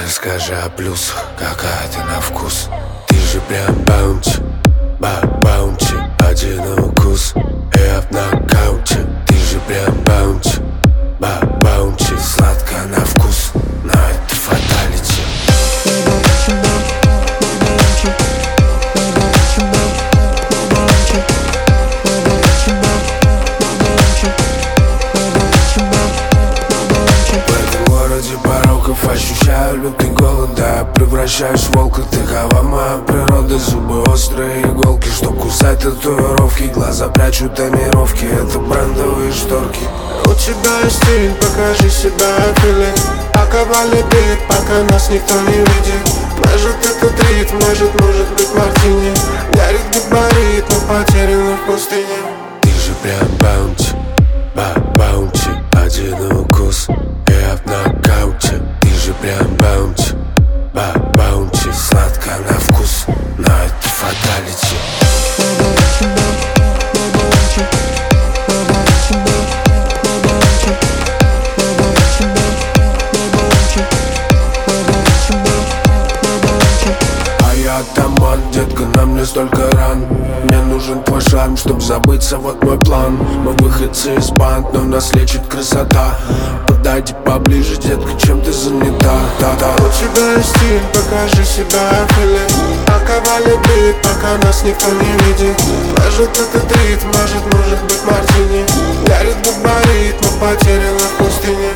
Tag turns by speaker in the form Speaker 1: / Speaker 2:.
Speaker 1: Расскажи о плюсах, какая ты на вкус. Ты же прям баунти, баунти. Один укус, и я в нокауте. Ты же прям баунти, баунти. Сладко на вкус, но это фаталити. Ощущаю лютый голод, да, я превращаюсь в волка. Такова моя природа, зубы острые иголки, что кусать татуировки. Глаза прячут тонировки, это брендовые шторки.
Speaker 2: У тебя есть стиль, покажи себя, фили. Алкоголь бит, пока нас никто не видит. Может это трит, может быть мартини. Горит габарит, но потерян в пустыне.
Speaker 1: Ты же прям баунти, баунти. Один укус, и я в нокауте. Ты же прям баунти, баунти. Сладко на вкус, но это фаталити. А я атаман, детка, на мне столько ран. Мне нужен твой шарм, чтоб забыться, вот мой план. Мы выходцы из банд, но нас лечит красота. Подойди поближе, детка, чем ты занята. Да-да.
Speaker 2: У тебя есть стиль, покажи себя, фили. Алкоголь бит, пока нас никто не видит. Может это трит, может быть мартини. Горит габарит, но потерян в пустыне.